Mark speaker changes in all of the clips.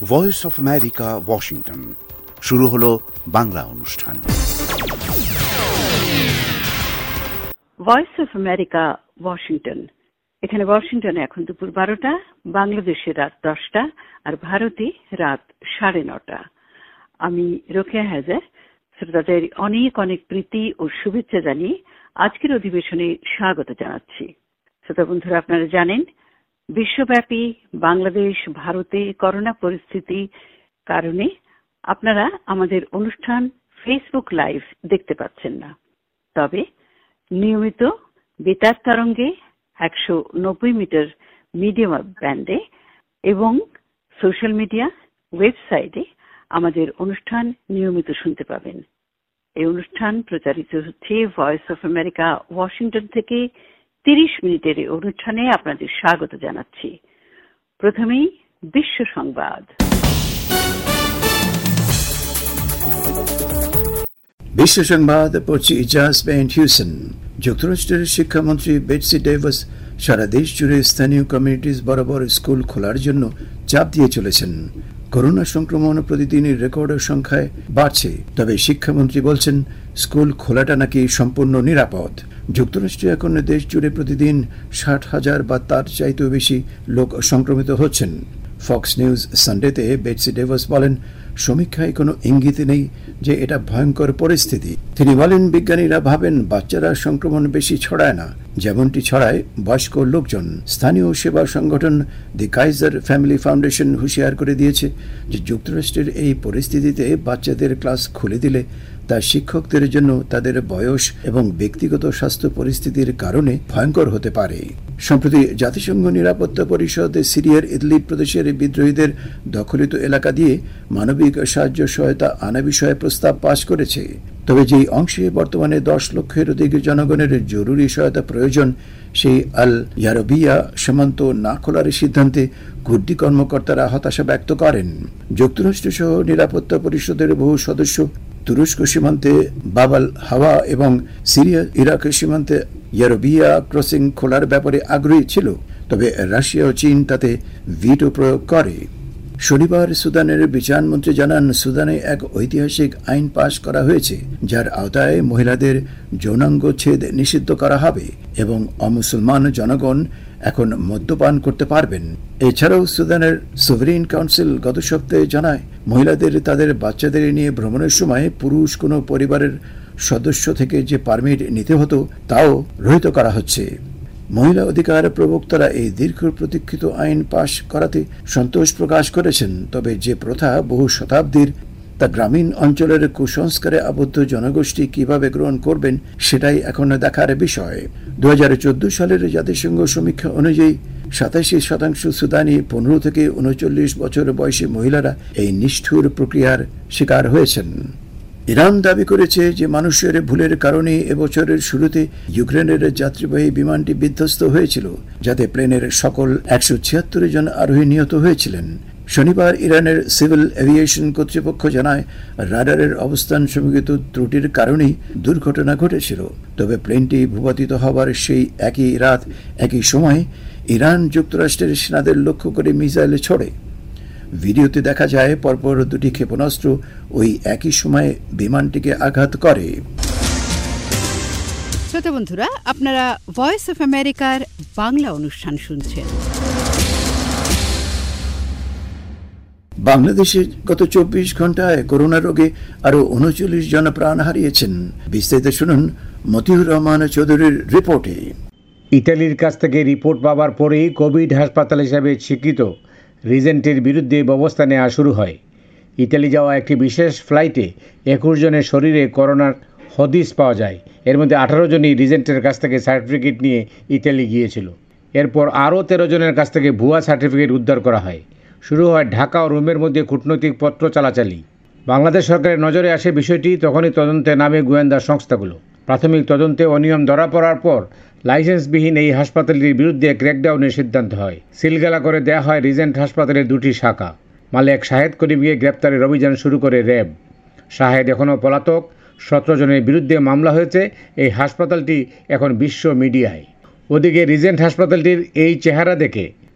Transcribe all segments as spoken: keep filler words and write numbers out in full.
Speaker 1: Voice of America, Washington. শুরু হলো বাংলা অনুষ্ঠান।
Speaker 2: Voice of America, Washington. এখানে ওয়াশিংটনে এখন দুপুর বারোটা, বাংলাদেশে রাত দশটা, আর ভারতে রাত সাড়ে নটা। আমি রোকেয়া হায়দার শ্রোতাদের অনেক অনেক প্রীতি ও শুভেচ্ছা জানিয়ে আজকের অধিবেশনে স্বাগত জানাচ্ছি। শ্রোতা বন্ধুরা, আপনারা জানেন বিশ্বব্যাপী বাংলাদেশ ভারতে করোনা পরিস্থিতি কারণে আপনারা আমাদের অনুষ্ঠান ফেসবুক লাইভ দেখতে পাচ্ছেন না। তবে নিয়মিত বেতার তরঙ্গে একশো নব্বই মিটার মিডিয়াম ব্যান্ডে এবং সোশ্যাল মিডিয়া ওয়েবসাইটে আমাদের অনুষ্ঠান নিয়মিত শুনতে পাবেন। এই অনুষ্ঠান প্রচারিত হচ্ছে ভয়েস অফ আমেরিকা, ওয়াশিংটন থেকে। তিরিশ মিনিটের এই অনুষ্ঠানে আপনাদের স্বাগত জানাচ্ছি। প্রথমেই বিশ্ব সংবাদ।
Speaker 3: বিশ্ব সংবাদ পড়ছি ইজাজ বেন্ট হিউসেন। যুক্তরাষ্ট্রের শিক্ষামন্ত্রী বেটসি ডেভিস সারা দেশ জুড়ে স্থানীয় কমিউনিটিজ বরাবর স্কুল খোলার জন্য চাপ দিয়ে চলেছেন। করোনা সংক্রমণ প্রতিদিনই রেকর্ড সংখ্যায় বাড়ছে, তবে শিক্ষামন্ত্রী বলছেন স্কুল খোলাটা নাকি সম্পূর্ণ নিরাপদ। যুক্তরাষ্ট্রে এখন দেশ জুড়ে প্রতিদিন ষাট হাজার বা তার চাইতেও বেশি লোক সংক্রমিত হচ্ছেন। ফক্স নিউজ সানডেতে বেটসি ডেভিস বলেন, সমীক্ষায় কোনো ইঙ্গিত নেই যে এটা ভয়ঙ্কর পরিস্থিতি। তিনি বলেন, বিজ্ঞানীরা ভাবেন বাচ্চারা সংক্রমণ বেশি ছড়ায় না, যেমনটি ছড়ায় বয়স্ক লোকজন। স্থানীয় সেবা সংগঠন দি কাইজার ফ্যামিলি ফাউন্ডেশন হুঁশিয়ার করে দিয়েছে যে যুক্তরাষ্ট্রের এই পরিস্থিতিতে বাচ্চাদের ক্লাস খুলে দিলে তা শিক্ষকদের জন্য তাদের বয়স এবং ব্যক্তিগত স্বাস্থ্য পরিস্থিতির কারণে ভয়ঙ্কর হতে পারে। সম্প্রতি জাতিসংঘ নিরাপত্তা পরিষদ সিরিয়ার ইদলিব প্রদেশের বিদ্রোহীদের দখলিত এলাকা দিয়ে মানবিক সাহায্য সহায়তা আনা বিষয়ে প্রস্তাব পাশ করেছে। তবে যেই অংশে বর্তমানে দশ লক্ষের অধিক জনগণের জরুরি সহায়তা প্রয়োজন, সেই আল ইয়ারবিয়া সীমান্ত না খোলার সিদ্ধান্তে কুর্দি কর্মকর্তারা হতাশা ব্যক্ত করেন। যুক্তরাষ্ট্র সহ নিরাপত্তা পরিষদের বহু সদস্য তুরস্ক সীমান্তে বাবাল হাওয়া এবং সিরিয়া ইরাক সীমান্তে ইয়ারবিয়া ক্রসিং খোলার ব্যাপারে আগ্রহী ছিল, তবে রাশিয়া ও চীন তাতে ভিটো প্রয়োগ করে। শনিবার সুদানের বিচারমন্ত্রী জানান, সুদানে এক ঐতিহাসিক আইন পাশ করা হয়েছে যার আওতায় মহিলাদের যৌনাঙ্গচ্ছেদ নিষিদ্ধ করা হবে এবং অমুসলমান জনগণ এখন মদ্যপান করতে পারবেন। এছাড়াও সুদানের সোভারেইন কাউন্সিল গত সপ্তাহে জানায়, মহিলাদের তাদের বাচ্চাদের নিয়ে ভ্রমণের সময় পুরুষ কোনো পরিবারের সদস্য থেকে যে পারমিট নিতে হতো তাও রহিত করা হচ্ছে। মহিলা অধিকার প্রবক্তারা এই দীর্ঘ প্রতীক্ষিত আইন পাশ করাতে সন্তোষ প্রকাশ করেছেন, তবে যে প্রথা বহু শতাব্দীর তা গ্রামীণ অঞ্চলের কুসংস্কারে আবদ্ধ জনগোষ্ঠী কিভাবে গ্রহণ করবেন সেটাই এখন দেখার বিষয়। দু হাজার চোদ্দ সালের জাতিসংঘ সমীক্ষা অনুযায়ী সাতাশি শতাংশ সুদানি পনেরো থেকে উনচল্লিশ বছর বয়সী মহিলারা এই নিষ্ঠুর প্রক্রিয়ার শিকার হয়েছেন। ইরান দাবি করেছে যে মানুষের ভুলের কারণে এবছরের শুরুতে ইউক্রেনের যাত্রীবাহী বিমানটি বিধ্বস্ত হয়েছিল, যাতে প্লেনের সকল একশো ছিয়াত্তর জন আরোহী নিহত হয়েছিলেন। শনিবার ইরানের সিভিল এভিয়েশন কর্তৃপক্ষ জানায়, রাডারের অবস্থান সম্পর্কিত ত্রুটির কারণেই দুর্ঘটনা ঘটেছিল। তবে প্লেনটি ভূপাতিত হবার সেই একই রাত একই সময় ইরান যুক্তরাষ্ট্রের সেনাদের লক্ষ্য করে মিসাইল ছোড়ে। ভিডিওতে দেখা যায় পরপর দুটি ক্ষেপণাস্ত্র ওই একই সময়ে বিমানটিকে আঘাত করে।
Speaker 2: শ্রোতা বন্ধুরা, আপনারা ভয়েস অফ আমেরিকার বাংলা অনুষ্ঠান শুনছেন।
Speaker 3: বাংলাদেশে গত চব্বিশ ঘন্টায় করোনা রোগে আরো উনচল্লিশ জন প্রাণ হারিয়েছেন। বিস্তারিত শুনুন মতিউর রহমান চৌধুরীর রিপোর্টে।
Speaker 4: ইতালির কাছ থেকে রিপোর্ট পাওয়ার পরেই কোভিড হাসপাতাল হিসাবে স্বীকৃত রিজেন্টের বিরুদ্ধে ব্যবস্থা নেওয়া শুরু হয়। ইতালি যাওয়া একটি বিশেষ ফ্লাইটে একুশ জনের শরীরে করোনার হদিস পাওয়া যায়। এর মধ্যে আঠারো জনই রিজেন্টের কাছ থেকে সার্টিফিকেট নিয়ে ইতালি গিয়েছিল। এরপর আরও তেরো জনের কাছ থেকে ভুয়া সার্টিফিকেট উদ্ধার করা হয়। শুরু হয় ঢাকা ও রোমের মধ্যে কূটনৈতিক পত্র চালাচালি। বাংলাদেশ সরকারের নজরে আসে বিষয়টি, তখনই তদন্তে নামে গোয়েন্দা সংস্থাগুলো। প্রাথমিক তদন্তে অনিয়ম ধরা পড়ার পর লাইসেন্সবিহীন এই হাসপাতালটির বিরুদ্ধে ক্র্যাকডাউনের সিদ্ধান্ত হয়। সিলগালা করে দেয়া হয় রিজেন্ট হাসপাতালের দুটি শাখা। মালেক শাহেদ করিমকে গ্রেপ্তারের অভিযান শুরু করে র্যাব। শাহেদ এখনও পলাতক। সতেরো জনের বিরুদ্ধে মামলা হয়েছে। এই হাসপাতালটি এখন বিশ্ব মিডিয়ায়। ওদিকে রিজেন্ট হাসপাতালটির এই চেহারা দেখে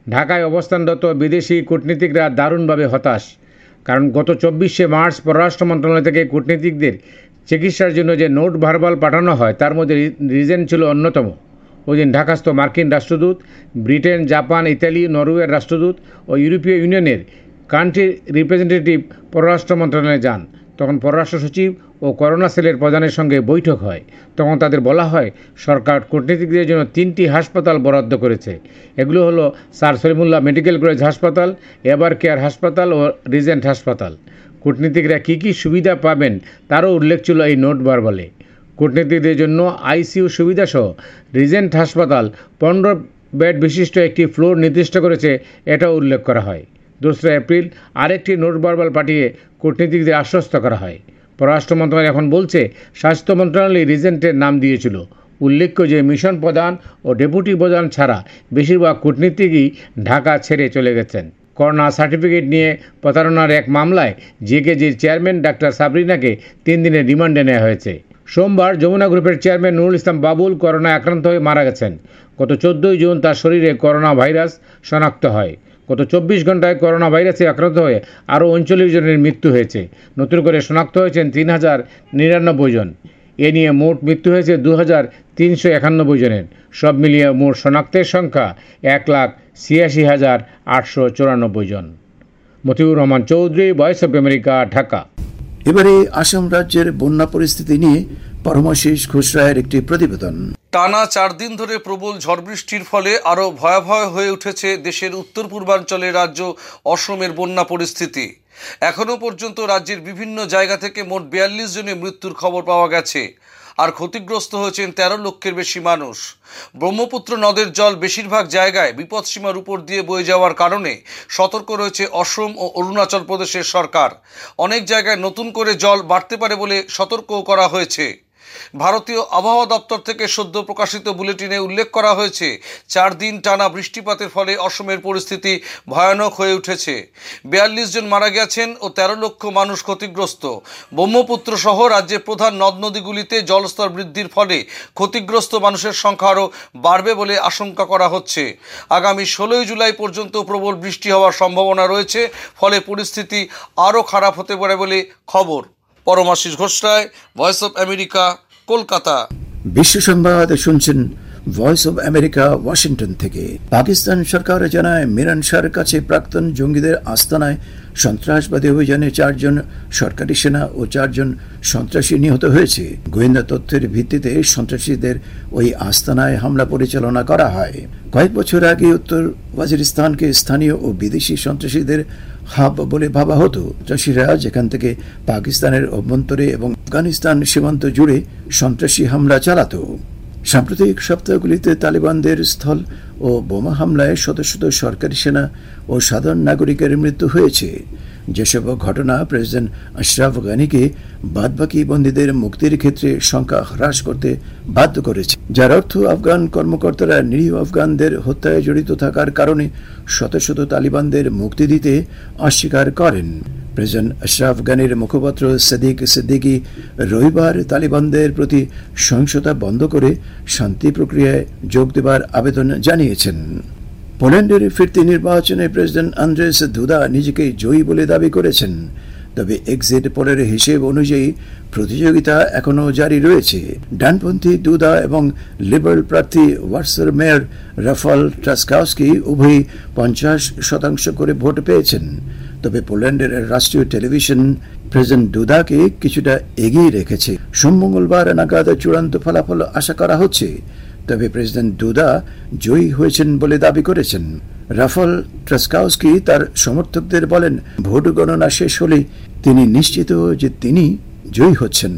Speaker 4: ঢাকায় অবস্থানরত বিদেশি কূটনীতিকরা দারুণভাবে হতাশ। কারণ গত চব্বিশে মার্চ পররাষ্ট্র মন্ত্রণালয় থেকে কূটনীতিকদের চিকিৎসার জন্য যে নোট ভার্বাল পাঠানো হয় তার মধ্যে রিজেন্ট ছিল অন্যতম। ওই দিন ঢাকাস্থ মার্কিন রাষ্ট্রদূত, ব্রিটেন, জাপান, ইতালি, নরওয়ের রাষ্ট্রদূত ও ইউরোপীয় ইউনিয়নের কান্ট্রি রিপ্রেজেন্টেটিভ পররাষ্ট্র মন্ত্রণালয়ে যান। তখন পররাষ্ট্র সচিব ও করোনা সেলের প্রধানের সঙ্গে বৈঠক হয়। তখন তাদের বলা হয় সরকার কূটনীতিকদের জন্য তিনটি হাসপাতাল বরাদ্দ করেছে। এগুলো হলো স্যার সলিমুল্লাহ মেডিকেল কলেজ হাসপাতাল, এভার কেয়ার হাসপাতাল ও রিজেন্ট হাসপাতাল। কূটনীতিকরা কী কী সুবিধা পাবেন তারও উল্লেখ ছিল এই নোট ভার্বালে। কূটনীতিকদের জন্য আইসিইউ সুবিধাসহ রিজেন্ট হাসপাতাল পনেরো বেড বিশিষ্ট একটি ফ্লোর নির্দিষ্ট করেছে, এটাও উল্লেখ করা হয়। দোসরা এপ্রিল আরেকটি নোট ভার্বাল পাঠিয়ে কূটনীতিকদের আশ্বস্ত করা হয়। পররাষ্ট্র মন্ত্রণালয় এখন বলছে স্বাস্থ্য মন্ত্রণালয় রিজেন্টের নাম দিয়েছিল। উল্লেখ্য যে মিশন প্রধান ও ডেপুটি প্রধান ছাড়া বেশিরভাগ কূটনীতিকই ঢাকা ছেড়ে চলে গেছেন। করোনা সার্টিফিকেট নিয়ে প্রতারণার এক মামলায় জেকেজির চেয়ারম্যান ডাক্তার সাবরিনাকে তিন দিনের রিমান্ডে নেওয়া হয়েছে। সোমবার যমুনা গ্রুপের চেয়ারম্যান নুরুল ইসলাম বাবুল করোনায় আক্রান্ত হয়ে মারা গেছেন। গত চোদ্দোই জুন তার শরীরে করোনা ভাইরাস শনাক্ত হয়। গত চব্বিশ ঘন্টায় করোনা ভাইরাসে আক্রান্ত হয়ে আরও উনচল্লিশ জনের মৃত্যু হয়েছে। নতুন করে শনাক্ত হয়েছেন তিন হাজার নিরানব্বই জন। এ নিয়ে মোট মৃত্যু হয়েছে দু হাজার তিনশো একানব্বই জনের। সব মিলিয়ে মোট শনাক্তের সংখ্যা এক লাখ ছিয়াশি হাজার আটশো চুরানব্বই জন। Motiur Rahman Chowdhury, voice of America, Dhaka.
Speaker 3: এবারে আসাম রাজ্যের বন্যা পরিস্থিতি নিয়ে পরমাশিস ঘোষ রায়ের একটি প্রতিবেদন।
Speaker 5: টানা চার দিন ধরে প্রবল ঝড় বৃষ্টির ফলে আরও ভয়াবহ হয়ে উঠেছে দেশের উত্তর পূর্বাঞ্চলের রাজ্য অসমের বন্যা পরিস্থিতি। এখনও পর্যন্ত রাজ্যের বিভিন্ন জায়গা থেকে মোট বিয়াল্লিশ জনের মৃত্যুর খবর পাওয়া গেছে, আর ক্ষতিগ্রস্ত হয়েছেন তেরো লক্ষের বেশি মানুষ। ব্রহ্মপুত্র নদের জল বেশিরভাগ জায়গায় বিপদসীমার উপর দিয়ে বয়ে যাওয়ার কারণে সতর্ক রয়েছে অসম ও অরুণাচল প্রদেশের সরকার। অনেক জায়গায় নতুন করে জল বাড়তে পারে বলে সতর্কও করা হয়েছে। ভারতীয় আবহাওয়া দপ্তর থেকে সদ্য প্রকাশিত বুলেটিনে উল্লেখ করা হয়েছে চার দিন টানা বৃষ্টিপাতের ফলে অসমের পরিস্থিতি ভয়ানক হয়ে উঠেছে। বিয়াল্লিশ জন মারা গেছেন ও তেরো লক্ষ মানুষ ক্ষতিগ্রস্ত। ব্রহ্মপুত্র সহ রাজ্যের প্রধান নদ নদীগুলিতে জলস্তর বৃদ্ধির ফলে ক্ষতিগ্রস্ত মানুষের সংখ্যা আরও বাড়বে বলে আশঙ্কা করা হচ্ছে। আগামী ষোলোই জুলাই পর্যন্ত প্রবল বৃষ্টি হওয়ার সম্ভাবনা রয়েছে, ফলে পরিস্থিতি আরও খারাপ হতে পারে বলে খবর। Paramashis Ghosh Roy, voice of America, Kolkata.
Speaker 3: বিশ্ব সংবাদ শুনছেন ভয়েস অব আমেরিকা, ওয়াশিংটন থেকে। পাকিস্তান সরকার জানায় মিরান শাহর কাছে প্রাক্তন জঙ্গিদের আস্তানায় সন্ত্রাসবাদী অভিযানে চারজন সরকারি সেনা ও চারজন সন্ত্রাসী নিহত হয়েছে। গোয়েন্দা তথ্যের ভিত্তিতে সন্ত্রাসীদের ওই আস্তানায় হামলা পরিচালনা করা হয়। কয়েক বছর আগে উত্তর ওয়াজিরিস্তানকে স্থানীয় ও বিদেশি সন্ত্রাসীদের হাব বলে ভাবা হতো। সন্ত্রাসীরা যেখান থেকে পাকিস্তানের অভ্যন্তরে এবং আফগানিস্তান সীমান্ত জুড়ে সন্ত্রাসী হামলা চালাতো। সাম্প্রতিক সপ্তাহগুলিতে তালিবানদের স্থল ও বোমা হামলায় শত শত সরকারি সেনা ও সাধারণ নাগরিকের মৃত্যু হয়েছে। যেসব ঘটনা প্রেসিডেন্ট আশরাফ গানিকে বাদবাকি বন্দীদের মুক্তির ক্ষেত্রে সংখ্যা হ্রাস করতে বাধ্য করেছে, যার অর্থ আফগান কর্মকর্তারা নিরীহ আফগানদের হত্যায় জড়িত থাকার কারণে শত শত তালিবানদের মুক্তি দিতে অস্বীকার করেন। প্রেসিডেন্ট আশরাফ গানির মুখপাত্র সাদিক সিদ্দিকী রবিবার তালিবানদের প্রতি সহিংসতা বন্ধ করে শান্তি প্রক্রিয়ায় যোগ দেবার আবেদন জানিয়েছেন। পোল্যান্ডের ফিরতি নির্বাচনে প্রেসিডেন্ট আন্দ্রেস দুদা নিজেকে জয়ী বলে দাবি করেছেন, তবে এক্সিট পোলের হিসেব অনুযায়ী প্রতিযোগিতা এখনও জারি রয়েছে। ডানপন্থী দুদা এবং লিবারেল প্রার্থী ওয়ার্সার মেয়র রাফাল ট্রাসকাউস্কি উভয়ই পঞ্চাশ শতাংশ করে ভোট পেয়েছেন। তবে পোল্যান্ডের রাষ্ট্রীয় টেলিভিশন প্রেসিডেন্ট দুদাকে কিছুটা এগিয়ে রেখেছে। সোম মঙ্গলবার নাগাদ চূড়ান্ত ফলাফল আশা করা হচ্ছে, তবে প্রেসিডেন্ট দুদা জয়ী হয়েছেন বলে দাবি করেছেন। রাফাল ট্রাসকাউস্কি তার সমর্থকদের বলেন, ভোট গণনা শেষ হলে তিনি নিশ্চিত যে তিনি জয়ী হচ্ছেন।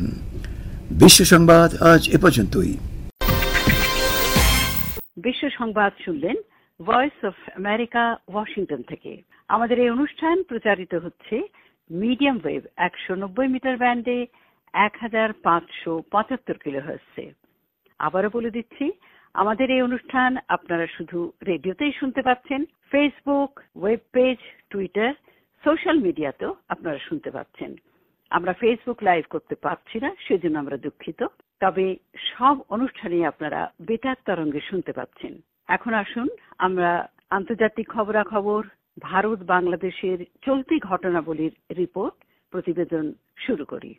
Speaker 3: বিশ্ব সংবাদ আজ এ পর্যন্তই।
Speaker 2: বিশ্ব সংবাদ শুনলেন ভয়েস অফ আমেরিকা, ওয়াশিংটন থেকে। আমাদের এই অনুষ্ঠান প্রচারিত হচ্ছে মিডিয়াম ওয়েভ একশো নব্বই মিটার ব্যান্ডে এক হাজার পাঁচশো পঁচাত্তর কিলোহার্টজে। আবারও বলে দিচ্ছি, আমাদের এই অনুষ্ঠান আপনারা শুধু রেডিওতেই শুনতে পাচ্ছেন, Facebook, web page, Twitter, social মিডিয়াতেও আপনারা শুনতে পাচ্ছেন। আমরা ফেসবুক লাইভ করতে পারছি না, সেজন্য আমরা দুঃখিত। তবে সব অনুষ্ঠানই আপনারা বেতার তরঙ্গে শুনতে পাচ্ছেন। এখন আসুন আমরা আন্তর্জাতিক খবরাখবর, ভারত বাংলাদেশের চলতি ঘটনাবলীর রিপোর্ট, প্রতিবেদন শুরু করি।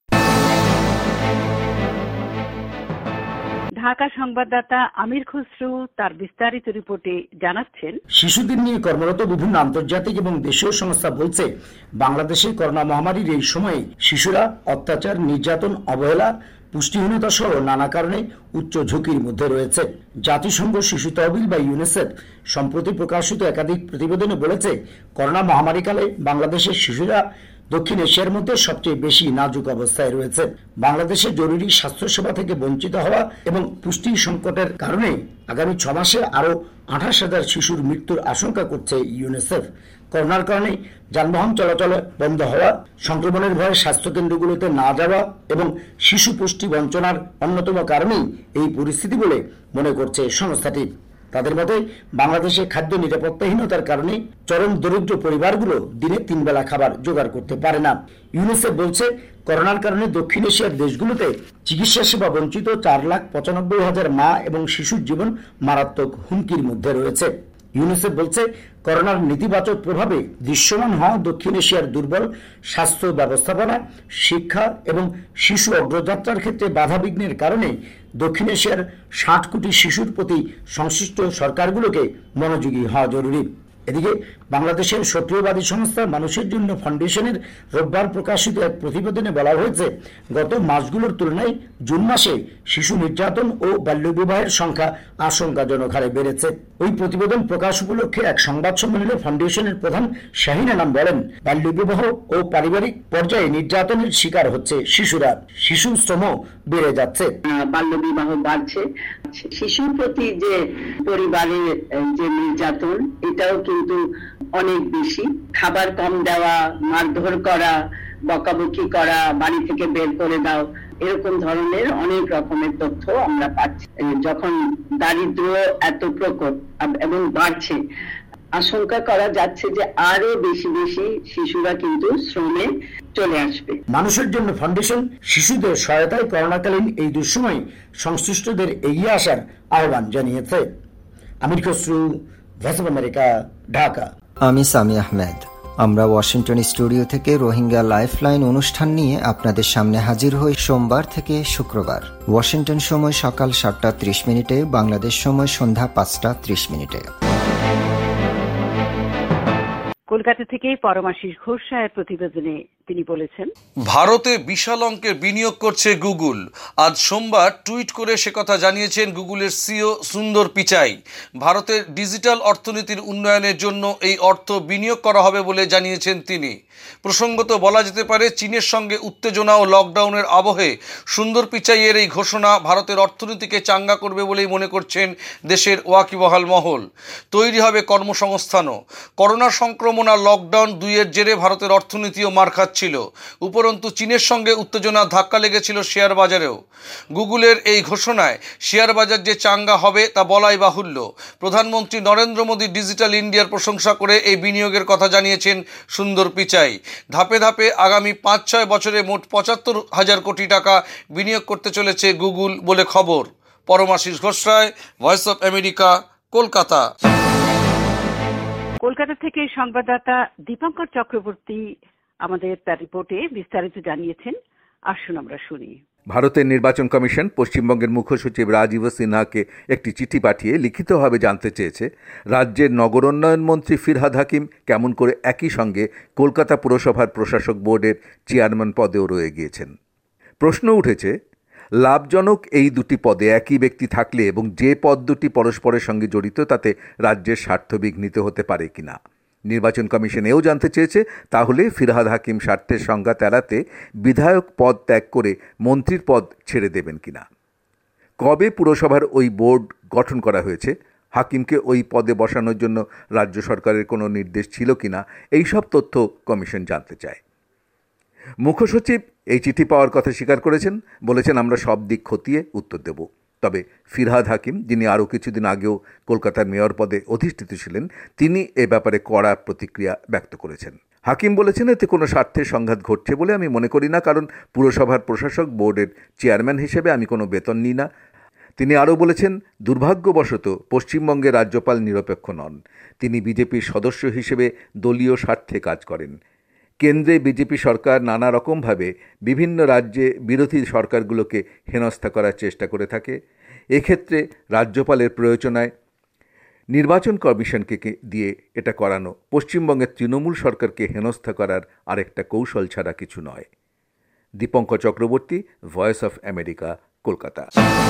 Speaker 2: ঢাকা সংবাদদাতা আমির খসরু তার বিস্তারিত রিপোর্টে জানাচ্ছেন,
Speaker 6: শিশুদের নিয়ে কর্মরত বিভিন্ন আন্তর্জাতিক এবং দেশীয় সংস্থা বলছে, বাংলাদেশে করোনা মহামারীর এই সময়ে শিশুরা অত্যাচার, নির্যাতন, অবহেলা, পুষ্টিহীনতা সহ নানা কারণে উচ্চ ঝুঁকির মধ্যে রয়েছে। জাতিসংঘ শিশু তহবিল বা ইউনিসেফ সম্প্রতি প্রকাশিত একাধিক প্রতিবেদনে বলেছে, করোনা মহামারীকালে বাংলাদেশের শিশুরা দক্ষিণ এশিয়ার মধ্যে সবচেয়ে বেশি নাজুক অবস্থায় রয়েছে। বাংলাদেশে জরুরি স্বাস্থ্যসেবা থেকে বঞ্চিত হওয়া এবং পুষ্টি সংকটের কারণে আগামী ছ মাসে আরও আঠাশ হাজার শিশুর মৃত্যুর আশঙ্কা করছে ইউনিসেফ। করোনার কারণে যানবাহন চলাচল বন্ধ হওয়া, সংক্রমণের ভয়ে স্বাস্থ্যকেন্দ্রগুলোতে না যাওয়া এবং শিশু পুষ্টি বঞ্চনার অন্যতম কারণেই এই পরিস্থিতি বলে মনে করছে সংস্থাটি। তাদের মতে, বাংলাদেশে খাদ্য নিরাপত্তাহীনতার কারণে চরম দরিদ্র পরিবারগুলো দিনে তিন বেলা খাবার জোগাড় করতে পারে না। ইউনিসেফ বলছে, করোনার কারণে দক্ষিণ এশিয়ার দেশগুলোতে চিকিৎসা সেবা বঞ্চিত চার লাখ পঁচানব্বই হাজার মা এবং শিশুর জীবন মারাত্মক হুমকির মধ্যে রয়েছে। ইউনিসেফ বলছে, করোনার নেতিবাচক প্রভাবে দৃশ্যমান হওয়া দক্ষিণ এশিয়ার দুর্বল স্বাস্থ্য ব্যবস্থাপনা, শিক্ষা এবং শিশু অগ্রযাত্রার ক্ষেত্রে বাধাবিঘ্নের কারণে দক্ষিণ এশিয়ার ষাট কোটি শিশুর প্রতি সংশ্লিষ্ট সরকারগুলোকে মনোযোগী হওয়া জরুরি। এদিকে বাংলাদেশের সক্রিয়বাদী সংস্থা মানুষের জন্য ফাউন্ডেশনের রোববার প্রকাশিত এক প্রতিবেদনে বলা হয়েছে, গত মাসগুলোর তুলনায় জুন মাসে শিশু নির্যাতন ও বাল্যবিবাহের সংখ্যা আশঙ্কাজনক হারে বেড়েছে। ওই প্রতিবেদন প্রকাশ উপলক্ষে এক সংবাদ সম্মেলনে ফাউন্ডেশনের প্রধান শাহিন আনাম বলেন, বাল্যবিবাহ ও পারিবারিক পর্যায়ে নির্যাতনের শিকার হচ্ছে শিশুরা, শিশু শ্রম বেড়ে যাচ্ছে,
Speaker 7: বাল্যবিবাহ বাড়ছে, শিশুর প্রতি যে পরিবারের যে নির্যাতন এটাও কিন্তু অনেক বেশি। খাবার কম দেওয়া, মারধর করা, বকাবকি করা, বাড়ি থেকে বের করে দাও, এরকম ধরনের অনেক রকমের তথ্য আমরা পাচ্ছি। যখন দারিদ্র এত প্রকট এবং বাড়ছে, আশঙ্কা করা যাচ্ছে যে আরো বেশি বেশি শিশুরা কিন্তু শ্রমে চলে আসবে।
Speaker 6: মানুষের জন্য ফাউন্ডেশন শিশুদের সহায়তায় করোনাকালীন এই দুঃসময় সংশ্লিষ্টদের এগিয়ে আসার আহ্বান জানিয়েছে। Amir Khasru, voice of America, Dhaka.
Speaker 8: আমি সামি আহমেদ। আমরা ওয়াশিংটন স্টুডিও থেকে রোহিঙ্গা লাইফলাইন অনুষ্ঠান নিয়ে আপনাদের সামনে হাজির হই সোমবার থেকে শুক্রবার, ওয়াশিংটন সময় সকাল সাতটা ত্রিশ মিনিটে, বাংলাদেশ সময় সন্ধ্যা পাঁচটা ত্রিশ মিনিটে।
Speaker 2: কলকাতা থেকে পরমাশিস ঘোষ সাহের প্রতিবেদনে তিনি বলেছেন,
Speaker 5: ভারতে বিশাল অঙ্কের বিনিয়োগ করছে গুগল। আজ সোমবার টুইট করে সে কথা জানিয়েছেন গুগলের সিইও সুন্দর পিচাই। ভারতের ডিজিটাল অর্থনীতির উন্নয়নের জন্য এই অর্থ বিনিয়োগ করা হবে বলে জানিয়েছেন তিনি। প্রসঙ্গত বলা যেতে পারে, চীনের সঙ্গে উত্তেজনা ও লকডাউনের আবহে সুন্দর পিচাইয়ের এই ঘোষণা ভারতের অর্থনীতিকে চাঙ্গা করবে বলেই মনে করছেন দেশের ওয়াকিবহাল মহল। তৈরি হবে কর্মসংস্থানও। করোনা সংক্রমণ আর লকডাউন দুইয়ের জেরে ভারতের অর্থনীতিও মার খাচ্ছিল। উপরন্তু চীনের সঙ্গে উত্তেজনার ধাক্কা লেগেছিল শেয়ার বাজারেও। গুগলের এই ঘোষণায় শেয়ার বাজার যে চাঙ্গা হবে তা বলাই বাহুল্য। প্রধানমন্ত্রী নরেন্দ্র মোদী ডিজিটাল ইন্ডিয়ার প্রশংসা করে এই বিনিয়োগের কথা জানিয়েছেন সুন্দর পিচাই। ধাপে ধাপে আগামী পাঁচ ছয় বছরে মোট পঁচাত্তর হাজার কোটি টাকা বিনিয়োগ করতে চলেছে গুগল বলে খবর। Paramashis Ghosh Roy, voice of America, Kolkata.
Speaker 2: Kolkata থেকে সংবাদদাতা দীপঙ্কর চক্রবর্তী আমাদের তার রিপোর্টে বিস্তারিত জানিয়েছেন। আসুন আমরা শুনি।
Speaker 9: ভারতের নির্বাচন কমিশন পশ্চিমবঙ্গের মুখ্য সচিব রাজীব সিনহাকে একটি চিঠি পাঠিয়ে লিখিতভাবে জানতে চেয়েছে, রাজ্যের নগরোন্নয়ন মন্ত্রী ফিরহাদ হাকিম কেমন করে একই সঙ্গে কলকাতা পুরসভার প্রশাসক বোর্ডের চেয়ারম্যান পদেও রয়ে গিয়েছেন। প্রশ্ন উঠেছে, লাভজনক এই দুটি পদে একই ব্যক্তি থাকলে এবং যে পদ দুটি পরস্পরের সঙ্গে জড়িত তাতে রাজ্যের স্বার্থ বিঘ্নিত হতে পারে কিনা। নির্বাচন কমিশন এও জানতে চেয়েছে, তাহলে ফিরহাদ হাকিম স্বার্থের সংজ্ঞা এড়াতে বিধায়ক পদ ত্যাগ করে মন্ত্রীর পদ ছেড়ে দেবেন কিনা। কবে পুরসভার ওই বোর্ড গঠন করা হয়েছে, হাকিমকে ওই পদে বসানোর জন্য রাজ্য সরকারের কোনো নির্দেশ ছিল কিনা, এই সব তথ্য কমিশন জানতে চায়। মুখ্য সচিব এই চিঠি পাওয়ার কথা স্বীকার করেছেন, বলেছেন আমরা সব দিক খতিয়ে উত্তর দেব। তবে ফিরহাদ হাকিম, যিনি আরও কিছুদিন আগেও কলকাতার মেয়র পদে অধিষ্ঠিত ছিলেন, তিনি এ ব্যাপারে কড়া প্রতিক্রিয়া ব্যক্ত করেছেন। হাকিম বলেছেন, এতে কোনো স্বার্থের সংঘাত ঘটছে বলে আমি মনে করি না, কারণ পুরসভার প্রশাসক বোর্ডের চেয়ারম্যান হিসেবে আমি কোনো বেতন নিই না। তিনি আরও বলেছেন, দুর্ভাগ্যবশত পশ্চিমবঙ্গের রাজ্যপাল নিরপেক্ষ নন। তিনি বিজেপির সদস্য হিসেবে দলীয় স্বার্থে কাজ করেন। কেন্দ্রে বিজেপি সরকার নানা রকমভাবে বিভিন্ন রাজ্যে বিরোধী সরকারগুলোকে হেনস্থা করার চেষ্টা করে থাকে। এক্ষেত্রে রাজ্যপালের প্রয়োজনায় নির্বাচন কমিশনকে দিয়ে এটা করানো পশ্চিমবঙ্গের তৃণমূল সরকারকে হেনস্থা করার আরেকটা কৌশল ছাড়া কিছু নয়। Dipankar Chakraborty, voice of America, Kolkata.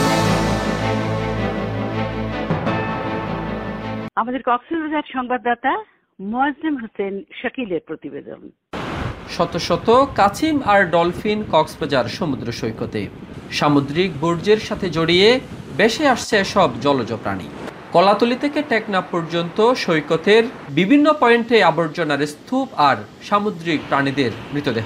Speaker 2: আমাদের কক্সবাজার সংবাদদাতা মোয়াজ্জেম হোসেন শাকিলের প্রতিবেদন।
Speaker 10: শত শত কাছিম আর ডলফিন কক্সবাজার সমুদ্র সৈকতে সামুদ্রিক বর্জ্যের সাথে জড়িয়ে বেশে আসছে সব জলজ প্রাণী। কলাতলি থেকে টেকনাফ পর্যন্ত সৈকতের বিভিন্ন পয়েন্টে আবর্জনার স্তূপ আর সামুদ্রিক প্রাণীদের মৃতদেহ।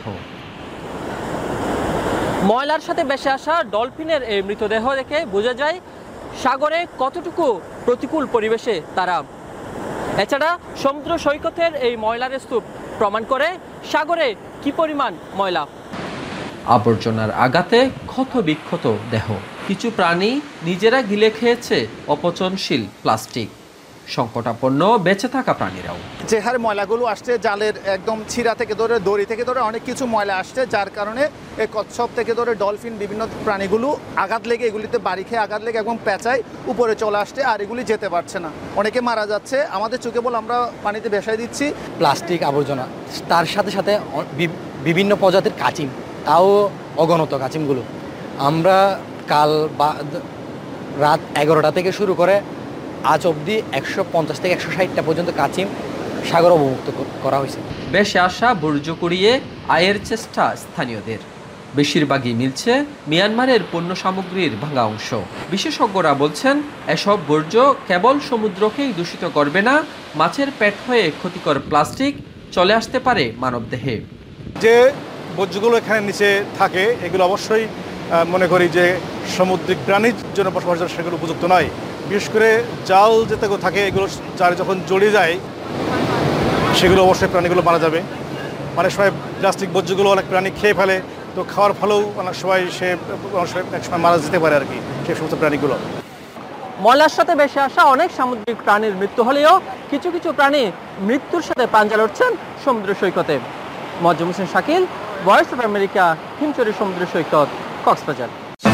Speaker 10: ময়লার সাথে বেশে আসা ডলফিনের এই মৃতদেহ দেখে বোঝা যায় সাগরে কতটুকু প্রতিকূল পরিবেশে তারা। এছাড়া সমুদ্র সৈকতের এই ময়লার স্তূপ প্রমাণ করে সাগরে কি পরিমাণ ময়লা। আবর্জনার আঘাতে ক্ষত বিক্ষত দেহ। কিছু প্রাণী নিজেরা গিলে খেয়েছে অপচনশীল প্লাস্টিক। সংকটাপন্ন বেঁচে থাকা প্রাণীরাও।
Speaker 11: যে হারে ময়লাগুলো আসছে, জালের একদম ছিঁড়া থেকে ধরে দড়ি থেকে ধরে অনেক কিছু ময়লা আসছে, যার কারণে এই কচ্ছপ থেকে ধরে ডলফিন বিভিন্ন প্রাণীগুলো আঘাত লেগে এগুলিতে বাড়ি খেয়ে আঘাত লেগে এবং পেঁচায় উপরে চলে আসছে, আর এগুলি যেতে পারছে না, অনেকে মারা যাচ্ছে। আমাদের চোখে বল আমরা পানিতে ভেসাই দিচ্ছি।
Speaker 12: প্লাস্টিক আবর্জনা, তার সাথে সাথে বিভিন্ন প্রজাতির কাচিম, তাও অগণত কাচিমগুলো। আমরা কাল বা রাত এগারোটা থেকে শুরু করে আজ অবধি একশো পঞ্চাশ থেকে একশো ষাটটা পর্যন্ত কাচিম সাগর অবমুক্ত করা হয়েছে।
Speaker 10: বেশে আসা বর্জ্য কুড়িয়ে আয়ের চেষ্টা স্থানীয়দের। বেশিরভাগই মিলছে মিয়ানমারের পণ্য সামগ্রীর ভাঙা অংশ। বিশেষজ্ঞরা বলছেন, এসব বর্জ্য কেবল সমুদ্রকেই দূষিত করবে না, মাছের পেট হয়ে ক্ষতিকর প্লাস্টিক চলে আসতে পারে মানবদেহে।
Speaker 13: যে বর্জ্যগুলো এখানে নিচে থাকে এগুলো অবশ্যই মনে করি যে সামুদ্রিক প্রাণীর জন্য বসবাস সেগুলো উপযুক্ত নয়। বিশেষ করে জাল যেতে থাকে এগুলো জালে যখন জড়িয়ে যায় সেগুলো অবশ্যই প্রাণীগুলো মারা যাবে। অনেক সময় প্লাস্টিক বর্জ্যগুলো অনেক প্রাণী খেয়ে ফেলে, তো খাওয়ার ফলেও অনেক সময় সে এক সময় মারা যেতে পারে আর কি সেই সমস্ত প্রাণীগুলো।
Speaker 10: ময়লার সাথে বেশি আসা অনেক সামুদ্রিক প্রাণীর মৃত্যু হলেও কিছু কিছু প্রাণী মৃত্যুর সাথে পাঞ্জা লড়ছেন সমুদ্র সৈকতে। Moazzem Hossain Shakil, voice of America, Himchari সমুদ্র সৈকত, কক্সবাজার।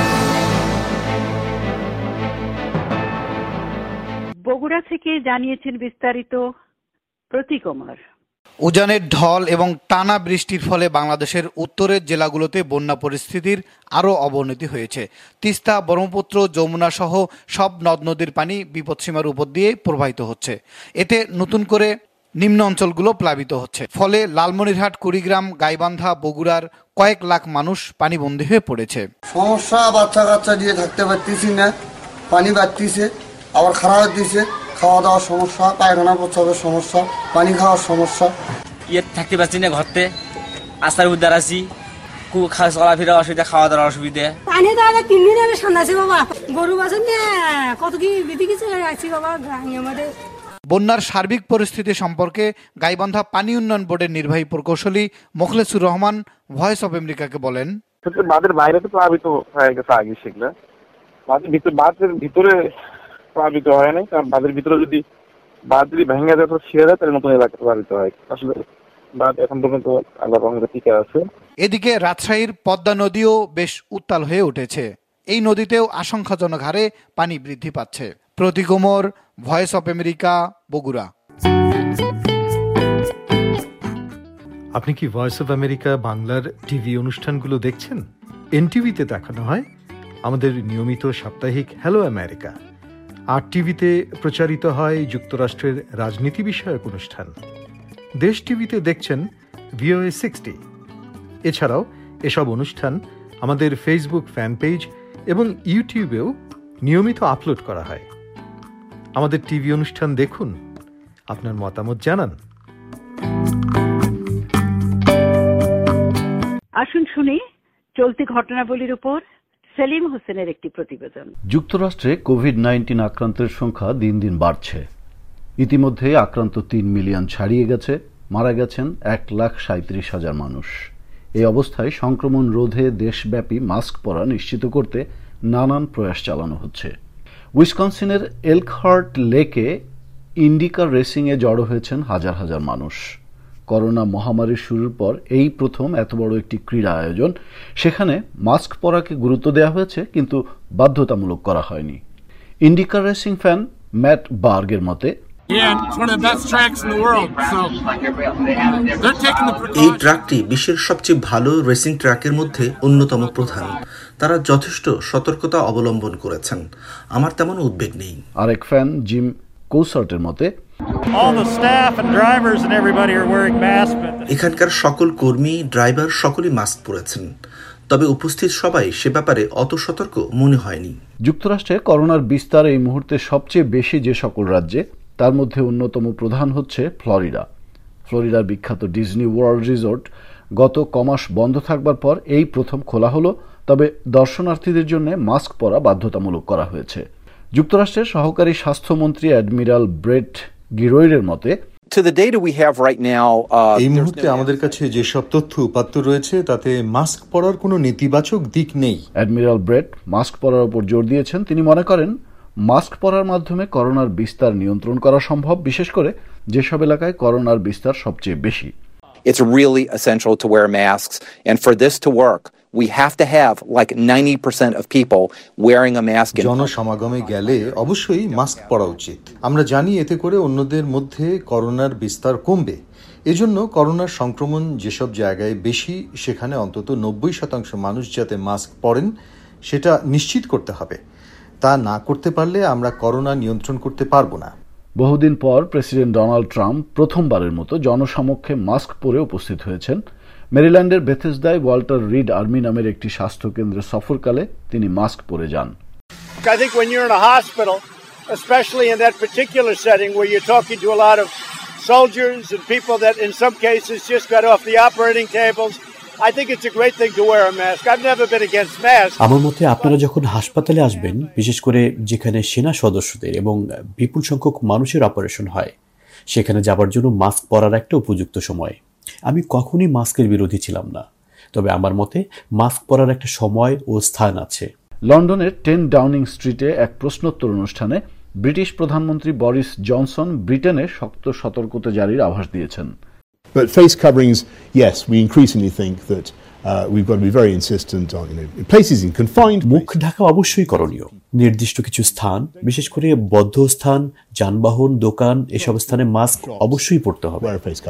Speaker 2: বগুড়া থেকে জানিয়েছেন বিস্তারিত প্রতীক কুমার।
Speaker 14: উজানের ঢল এবং টানা বৃষ্টির ফলে বাংলাদেশের উত্তরের জেলাগুলোতে বন্যা পরিস্থিতির আরও অবনতি হয়েছে। তিস্তা, ব্রহ্মপুত্র, যমুনা সহ সব নদ নদীর পানি বিপদসীমার উপর দিয়ে প্রবাহিত হচ্ছে। এতে নতুন করে নিম্ন অঞ্চলগুলো প্লাবিত হচ্ছে। ফলে লালমনিরহাট, কুড়িগ্রাম, গাইবান্ধা, বগুড়ার কয়েক লাখ মানুষ পানিবন্দী হয়ে পড়েছে।
Speaker 15: সমস্যা, বাচ্চা কাচ্চা দিয়ে থাকতে পারতেছি না, পানি বাড়তিছে, আবার খারাপ দিছে, খাওয়া দাওয়ার সমস্যা, পায়খানা প্রস্রাবের সমস্যা, পানি খাওয়ার সমস্যা।
Speaker 16: ইয়ে থাকতে পারছি না, ঘরতে আস্তার উদ্ধার আছি, চলাফেরা অসুবিধা, খাওয়া দাওয়ার অসুবিধা।
Speaker 17: পানি দাদা তিন দিন আগে সান্দাছে বাবা, গরু বাছুর নিয়ে কত কি বিধি কিছু আছি বাবা। আমাদের
Speaker 14: বন্যার সার্বিক পরিস্থিতি সম্পর্কে গাইবান্ধা পানি উন্নয়ন বোর্ডের নির্বাহী প্রকৌশলী মোখলেসুর রহমান ভয়েস অফ আমেরিকাকে বলেন,
Speaker 18: বাঁধের বাইরে তো প্লাবিত হয়ে গেছে আগে, সেগুলো বাঁধের ভিতরে প্লাবিত হয় নাই, কারণ বাঁধের ভিতরে যদি বাঁধ যদি ভেঙে যায় ছিঁড়ে যায় তাহলে নতুন এলাকা প্লাবিত হয়। আসলে বাঁধ এখন পর্যন্ত আল্লাহ রহমতে টিকে আছে।
Speaker 14: এদিকে রাজশাহীর পদ্মা নদীও বেশ উত্তাল হয়ে উঠেছে। এই নদীতেও আশঙ্কাজনক হারে পানি বৃদ্ধি পাচ্ছে। Pratik Kumar, voice of America, Bogura.
Speaker 19: আপনি কি ভয়েস অফ আমেরিকা বাংলার টিভি অনুষ্ঠানগুলো দেখছেন? এনটিভিতে দেখানো হয় আমাদের নিয়মিত সাপ্তাহিক হ্যালো আমেরিকা। আর টিভিতে প্রচারিত হয় যুক্তরাষ্ট্রের রাজনীতি বিষয়ক অনুষ্ঠান। দেশ টিভিতে দেখছেন ভিওএ সিক্সটি। এছাড়াও এসব অনুষ্ঠান আমাদের ফেসবুক ফ্যান পেজ এবং ইউটিউবেও নিয়মিত আপলোড করা হয়। আমাদের টিভি অনুষ্ঠান দেখুন, আপনার মতামত জানান।
Speaker 2: আসুন শুনি চলতি ঘটনাবলীর উপর সেলিম হোসেনের একটি প্রতিবেদন।
Speaker 20: যুক্তরাষ্ট্রে কোভিড নাইন্টিন আক্রান্তের সংখ্যা দিন দিন বাড়ছে। ইতিমধ্যে আক্রান্ত তিন মিলিয়ন ছাড়িয়ে গেছে, মারা গেছেন এক লাখ সাঁত্রিশ হাজার মানুষ। এই অবস্থায় সংক্রমণ রোধে দেশব্যাপী মাস্ক পরা নিশ্চিত করতে নানান প্রয়াস চালানো হচ্ছে। উইসকনসিনের এলকহার্ট লেকে ইন্ডিকার রেসিংয়ে জড়ো হয়েছেন হাজার হাজার মানুষ। করোনা মহামারীর শুরুর পর এই প্রথম এত বড় একটি ক্রীড়া আয়োজন। সেখানে মাস্ক পরাকে গুরুত্ব দেওয়া হয়েছে, কিন্তু বাধ্যতামূলক করা হয়নি। ইন্ডিকার রেসিং ফ্যান ম্যাট বার্গের মতে,
Speaker 21: এই ট্র্যাকটি বিশ্বের সবচেয়ে ভালো রেসিং ট্র্যাকের মধ্যে অন্যতম প্রধান। তারা যথেষ্ট সতর্কতা অবলম্বন করেছেন। আমার তেমন উদ্বেগ নেই।
Speaker 20: আরেক ফ্যান জিম কৌসার্টের মতে,
Speaker 21: এখানকার সকল কর্মী, ড্রাইভার সকলেই মাস্ক পরেছেন, তবে উপস্থিত সবাই সে ব্যাপারে অত সতর্ক মনে হয়নি।
Speaker 20: যুক্তরাষ্ট্রে করোনার বিস্তার এই মুহূর্তে সবচেয়ে বেশি যে সকল রাজ্যে, তার মধ্যে অন্যতম প্রধান হচ্ছে ফ্লোরিডা। ফ্লোরিডার বিখ্যাত ডিজনি ওয়ার্ল্ড রিসোর্ট গত কমাস বন্ধ থাকবার পর এই প্রথম খোলা হলো, তবে দর্শনার্থীদের জন্য মাস্ক পরা বাধ্যতামূলক করা হয়েছে। যুক্তরাষ্ট্রের সহকারী স্বাস্থ্যমন্ত্রী অ্যাডমিরাল ব্রেট গিরোয়ের মতে,
Speaker 22: এই মুহূর্তে আমাদের কাছে যেসব তথ্য উপাত্ত রয়েছে তাতে মাস্ক পরার কোনো নেতিবাচক দিক নেই।
Speaker 20: অ্যাডমিরাল ব্রেট মাস্ক পরার উপর জোর দিয়েছেন। তিনি মনে করেন মাস্ক পরার মাধ্যমে করোনার বিস্তার নিয়ন্ত্রণ করা সম্ভব, বিশেষ করে যেসব এলাকায় করোনার বিস্তার সবচেয়ে বেশি।
Speaker 23: It's really essential to wear masks, and for this to work we have to have like ninety percent of people wearing a mask.
Speaker 22: জনসমাগমে গেলে অবশ্যই মাস্ক পরা উচিত। আমরা জানি এতে করে অন্যদের মধ্যে করোনার বিস্তার কমবে। এজন্য করোনার সংক্রমণ যেসব জায়গায় বেশি, সেখানে অন্তত নব্বই শতাংশ মানুষ যাতে মাস্ক পরেন সেটা নিশ্চিত করতে হবে। তা না করতে পারলে আমরা করোনা নিয়ন্ত্রণ করতে পারবো না।
Speaker 20: বহুদিন পর প্রেসিডেন্ট ডোনাল্ড ট্রাম্প প্রথমবারের মতো জনসমক্ষে মাস্ক পরে উপস্থিত হয়েছেন। মেরিল্যান্ডের বেথেসদায় ওয়াল্টার রিড আর্মি নামের একটি স্বাস্থ্য কেন্দ্রে সফরকালে তিনি মাস্ক পরে যান।
Speaker 24: I think when you're in a hospital, especially in that particular setting where you're talking to a lot of soldiers and people that in some cases just got off the operating tables, I think it's a great thing to wear a mask. I've never been against masks.
Speaker 25: আমার মতে আপনারা যখন হাসপাতালে আসবেন, বিশেষ করে যেখানে সেনা সদস্যদের এবং বিপুল সংখ্যক মানুষের অপারেশন হয়, সেখানে যাবার জন্য মাস্ক পরার একটা উপযুক্ত সময়। আমি কখনোই মাস্কের বিরোধী ছিলাম না, তবে আমার মতে মাস্ক পরার একটা সময় ও স্থান আছে।
Speaker 20: লন্ডনের টেন ডাউনিং স্ট্রিটে এক প্রশ্নোত্তর অনুষ্ঠানে ব্রিটিশ প্রধানমন্ত্রী বরিস জনসন ব্রিটেনে শক্ত সতর্কতা জারির আভাস দিয়েছেন।
Speaker 26: But face coverings, yes, we increasingly think that uh, we've got to be very insistent on, you know, in places in confined.
Speaker 25: মুখ ঢাকা অবশ্যই করণীয়। নির্দিষ্ট কিছু স্থান, বিশেষ করে বদ্ধ স্থান, যানবাহন, দোকান, এসব স্থানে মাস্ক অবশ্যই পরতে হবে।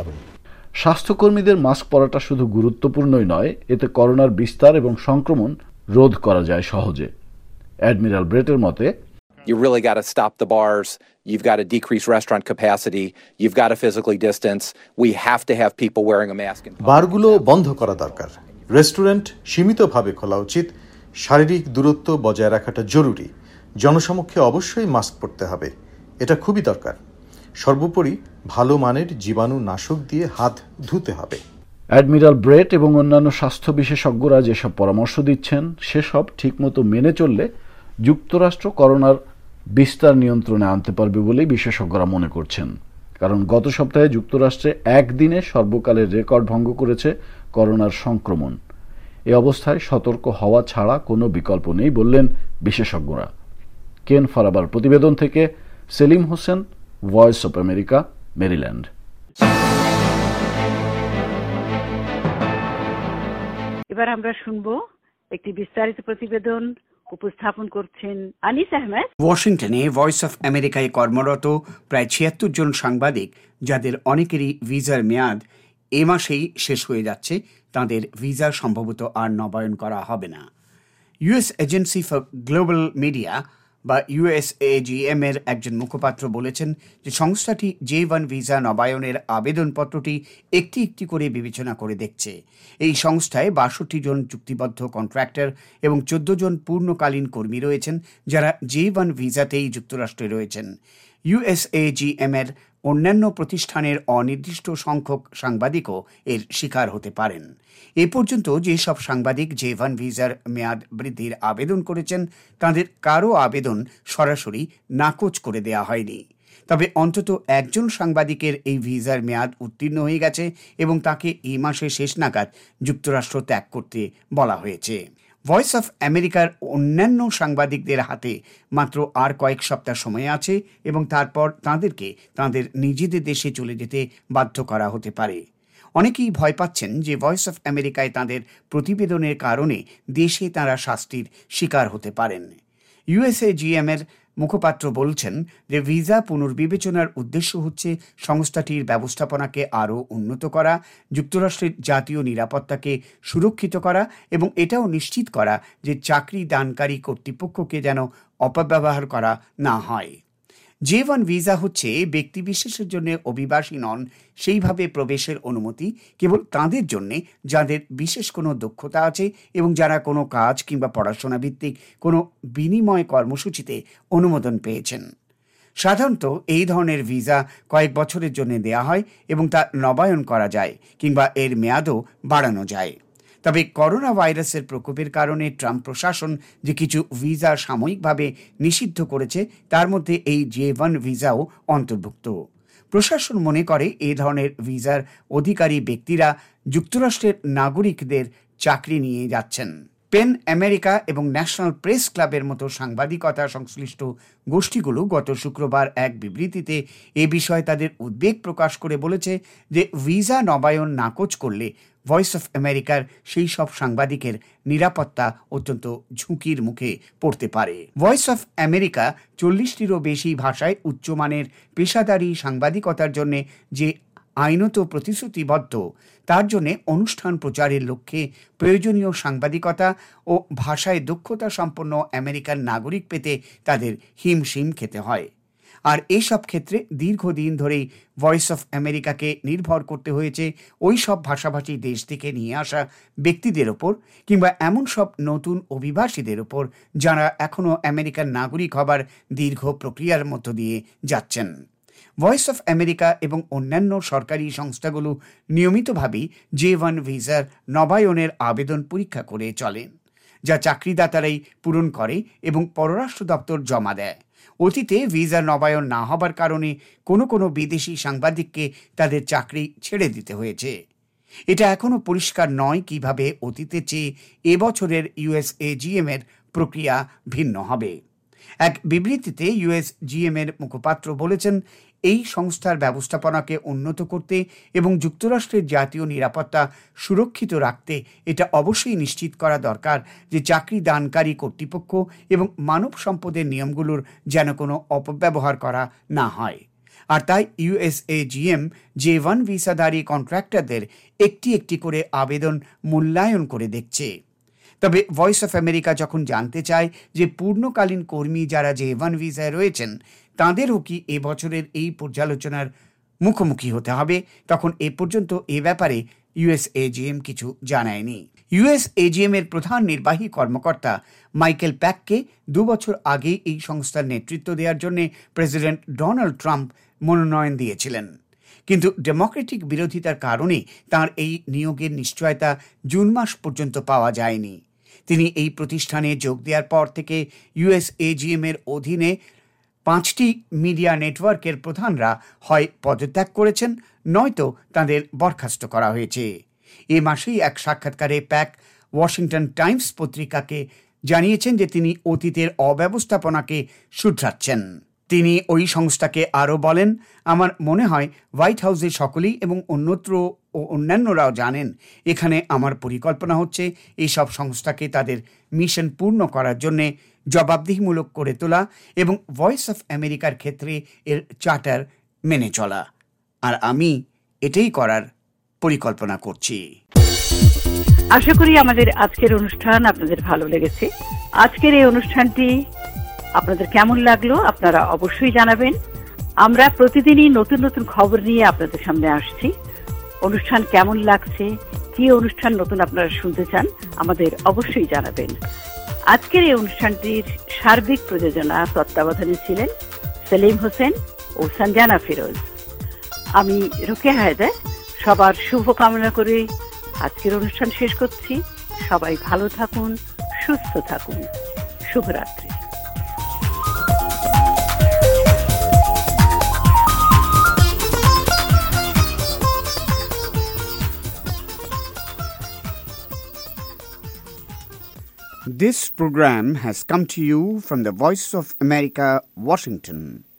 Speaker 20: স্বাস্থ্যকর্মীদের মাস্ক পরাটা শুধু গুরুত্বপূর্ণই নয়, এতে করোনার বিস্তার এবং সংক্রমণ রোধ করা যায় সহজে। অ্যাডমিরাল ব্রেটের মতে,
Speaker 23: You really got to stop the bars. You've got to decrease restaurant capacity. You've got to physically distance. We have to have people wearing a mask.
Speaker 22: বারগুলো বন্ধ করা দরকার। রেস্টুরেন্ট সীমিতভাবে খোলা উচিত। শারীরিক দূরত্ব বজায় রাখাটা জরুরি। জনসমক্ষে অবশ্যই মাস্ক পরতে হবে, এটা খুবই দরকার। সর্বোপরি ভালো মানের জীবাণু নাশক দিয়ে হাত ধুতে হবে।
Speaker 20: অ্যাডমিরাল ব্রেট এবং অন্যান্য স্বাস্থ্য বিশেষজ্ঞরা যেসব পরামর্শ দিচ্ছেন, সেসব ঠিকমতো মেনে চললে যুক্তরাষ্ট্র করোনার বিস্তার নিয়ন্ত্রণে আনতে পারবে বলেই বিশেষজ্ঞরা মনে করছেন। কারণ গত সপ্তাহে যুক্তরাষ্ট্রে একদিনে সর্বকালের রেকর্ড ভঙ্গ করেছে করোনার সংক্রমণ। এ অবস্থায় সতর্ক হওয়া ছাড়া কোনো বিকল্প নেই বললেন বিশেষজ্ঞরা। কেন ফারাবার প্রতিবেদন থেকে Salim Hossain, voice of America, Maryland.
Speaker 2: এবার আমরা শুনবো একটি বিস্তারিত প্রতিবেদন, উপস্থাপন করছেন আনিস আহমেদ।
Speaker 27: ওয়াশিংটনে ভয়েস অফ আমেরিকায় কর্মরত প্রায় ছিয়াত্তর জন সাংবাদিক, যাদের অনেকেরই ভিসার মেয়াদ এ মাসেই শেষ হয়ে যাচ্ছে, তাদের ভিসা সম্ভবত আর নবায়ন করা হবে না। US agency for global media বা ইউএসএজিএম এর একজন মুখপাত্র বলেছেন যে সংস্থাটি জে ওয়ান ভিসা নবায়নের আবেদনপত্রটি একটি একটি করে বিবেচনা করে দেখছে। এই সংস্থায় বাষট্টি জন চুক্তিবদ্ধ কন্ট্রাক্টর এবং চোদ্দ জন পূর্ণকালীন কর্মী রয়েছেন, যারা জে ওয়ান ভিসাতেই যুক্তরাষ্ট্রে রয়েছেন। ইউএসএজিএম এর অন্যান্য প্রতিষ্ঠানের অনির্দিষ্ট সংখ্যক সাংবাদিকও এর শিকার হতে পারেন। এ পর্যন্ত যেসব সাংবাদিক জে ওয়ান ভিসার মেয়াদ বৃদ্ধির আবেদন করেছেন, তাদের কারও আবেদন সরাসরি নাকচ করে দেয়া হয়নি। তবে অন্তত একজন সাংবাদিকের এই ভিসার মেয়াদ উত্তীর্ণ হয়ে গেছে এবং তাকে এই মাসের শেষ নাগাদ যুক্তরাষ্ট্র ত্যাগ করতে বলা হয়েছে। ভয়েস অফ আমেরিকার অন্যান্য সাংবাদিকদের হাতে মাত্র আর কয়েক সপ্তাহ সময় আছে এবং তারপর তাঁদেরকে তাঁদের নিজেদের দেশে চলে যেতে বাধ্য করা হতে পারে। অনেকেই ভয় পাচ্ছেন যে ভয়েস অফ আমেরিকায় তাঁদের প্রতিবেদনের কারণে দেশে তাঁরা শাস্তির শিকার হতে পারেন। ইউএসএজিএম এর মুখপাত্র বলছেন যে ভিসা পুনর্বিবেচনার উদ্দেশ্য হচ্ছে সংস্থাটির ব্যবস্থাপনাকে আরও উন্নত করা, যুক্তরাষ্ট্রের জাতীয় নিরাপত্তাকে সুরক্ষিত করা এবং এটাও নিশ্চিত করা যে চাকরি দানকারী কর্তৃপক্ষকে যেন অপব্যবহার করা না হয়। জে ওয়ান ভিসা হচ্ছে ব্যক্তিবিশেষের জন্য অভিবাসী নন সেইভাবে প্রবেশের অনুমতি কেবল তাঁদের জন্যে যাদের বিশেষ কোনো দক্ষতা আছে এবং যারা কোনো কাজ কিংবা পড়াশোনা ভিত্তিক কোনো বিনিময় কর্মসূচিতে অনুমোদন পেয়েছেন। সাধারণত এই ধরনের ভিসা কয়েক বছরের জন্য দেয়া হয় এবং তা নবায়ন করা যায় কিংবা এর মেয়াদও বাড়ানো যায়। তবে করোনা ভাইরাসের প্রকোপের কারণে ট্রাম্প প্রশাসন যে কিছু ভিসা সাময়িকভাবে নিষিদ্ধ করেছে তার মধ্যে এই জে ওয়ান ভিসাও অন্তর্ভুক্ত। প্রশাসন মনে করে এই ধরনের ভিসার অধিকারী ব্যক্তিরা যুক্তরাষ্ট্রের নাগরিকদের চাকরি নিয়ে যাচ্ছেন। পেন আমেরিকা এবং ন্যাশনাল প্রেস ক্লাবের মতো সাংবাদিকতা সংশ্লিষ্ট গোষ্ঠীগুলো গত শুক্রবার এক বিবৃতিতে এ বিষয়ে তাদের উদ্বেগ প্রকাশ করে বলেছে যে ভিসা নবায়ন নাকচ করলে ভয়েস অফ আমেরিকার সেই সব সাংবাদিকের নিরাপত্তা অত্যন্ত ঝুঁকির মুখে পড়তে পারে। ভয়েস অফ আমেরিকা চল্লিশটিরও বেশি ভাষায় উচ্চমানের পেশাদারী সাংবাদিকতার জন্য যে আইনত প্রতিশ্রুতিবদ্ধ তার জন্য অনুষ্ঠান প্রচারের লক্ষ্যে প্রয়োজনীয় সাংবাদিকতা ও ভাষায় দক্ষতা সম্পন্ন আমেরিকান নাগরিক পেতে তাদের হিমশিম খেতে হয়। আর এইসব ক্ষেত্রে দীর্ঘদিন ধরেই ভয়েস অফ আমেরিকাকে নির্ভর করতে হয়েছে ওই সব ভাষাভাষী দেশ থেকে নিয়ে আসা ব্যক্তিদের ওপর কিংবা এমন সব নতুন অভিবাসীদের ওপর যারা এখনও আমেরিকান নাগরিক হবার দীর্ঘ প্রক্রিয়ার মধ্য দিয়ে যাচ্ছেন। ভয়েস অফ আমেরিকা এবং অন্যান্য সরকারি সংস্থাগুলো নিয়মিতভাবেই জে ওয়ান ভিসার নবায়নের আবেদন পরীক্ষা করে চলেন, যা চাকরিদাতারাই পূরণ করে এবং পররাষ্ট্র দপ্তর জমা দেয়। অতীতে ভিসা নবায়ন না হবার কারণে কোনো কোনো বিদেশি সাংবাদিককে তাদের চাকরি ছেড়ে দিতে হয়েছে। এটা এখনও পরিষ্কার নয় কিভাবে অতীতের চেয়ে এবছরের ইউএসএজিএম এর প্রক্রিয়া ভিন্ন হবে। এক বিবৃতিতে ইউএসজিএম এর মুখপাত্র বলেছেন, এই সংস্থার ব্যবস্থাপনাকে উন্নত করতে এবং যুক্তরাষ্ট্রের জাতীয় নিরাপত্তা সুরক্ষিত রাখতে এটা অবশ্যই নিশ্চিত করা দরকার যে চাকরি দানকারী কর্তৃপক্ষ এবং মানব সম্পদের নিয়মগুলোর যেন কোনো অপব্যবহার করা না হয়। আর তাই ইউএসএজিএম জে ওয়ান ভিসাধারী কন্ট্রাক্টরদের একটি একটি করে আবেদন মূল্যায়ন করে দেখছে। তবে ভয়েস অফ আমেরিকা যখন জানতে চায় যে পূর্ণকালীন কর্মী যারা জে ওয়ান ভিসায় রয়েছেন তাঁদেরও কি এ বছরের এই পর্যালোচনার মুখোমুখি হতে হবে, তখন এ পর্যন্ত এ ব্যাপারে ইউএসএজিএম কিছু জানায়নি। ইউএসএজিএম এর প্রধান নির্বাহী কর্মকর্তা মাইকেল প্যাককে দু বছর আগে এই সংস্থার নেতৃত্ব দেওয়ার জন্য প্রেসিডেন্ট ডোনাল্ড ট্রাম্প মনোনয়ন দিয়েছিলেন, কিন্তু ডেমোক্রেটিক বিরোধিতার কারণে তাঁর এই নিয়োগের নিশ্চয়তা জুন মাস পর্যন্ত পাওয়া যায়নি। তিনি এই প্রতিষ্ঠানে যোগ দেওয়ার পর থেকে ইউএসএজিএম এর অধীনে পাঁচটি মিডিয়া নেটওয়ার্কের প্রধানরা হয় পদত্যাগ করেছেন নয়তো তাদের বরখাস্ত করা হয়েছে। এ মাসেই এক সাক্ষাৎকারে প্যাক ওয়াশিংটন টাইমস পত্রিকাকে জানিয়েছেন যে তিনি অতীতের অব্যবস্থাপনাকে শুধরাচ্ছেন। তিনি ওই সংস্থাকে আরও বলেন, আমার মনে হয় হোয়াইট হাউসে সকলেই এবং অন্যত্র ও অন্যান্যরাও জানেন এখানে আমার পরিকল্পনা হচ্ছে এইসব সংস্থাকে তাদের মিশন পূর্ণ করার জন্যে জবাবদিহিমূলক করে তোলা এবং ভয়েস অফ আমেরিকার ক্ষেত্রে এর চার্টার মেনে চলা, আর আমি এটাই করার পরিকল্পনা করছি।
Speaker 2: আশা করি আমাদের আজকের অনুষ্ঠান আপনাদের ভালো লেগেছে। আজকের এই অনুষ্ঠানটি আপনাদের কেমন লাগলো আপনারা অবশ্যই জানাবেন। আমরা প্রতিদিনই নতুন নতুন খবর নিয়ে আপনাদের সামনে আসছি। অনুষ্ঠান কেমন লাগছে, কি অনুষ্ঠান নতুন আপনারা শুনতে চান আমাদের অবশ্যই জানাবেন। আজকের এই অনুষ্ঠানটির সার্বিক প্রযোজনা তত্ত্বাবধানে ছিলেন সেলিম হোসেন ও সঞ্জানা ফিরোজ। আমি রোকেয়া হায়দার সবার শুভ কামনা করে আজকের অনুষ্ঠান শেষ করছি। সবাই ভালো থাকুন, সুস্থ থাকুন। শুভরাত্রি।
Speaker 27: This program has come to you from the Voice of America, Washington.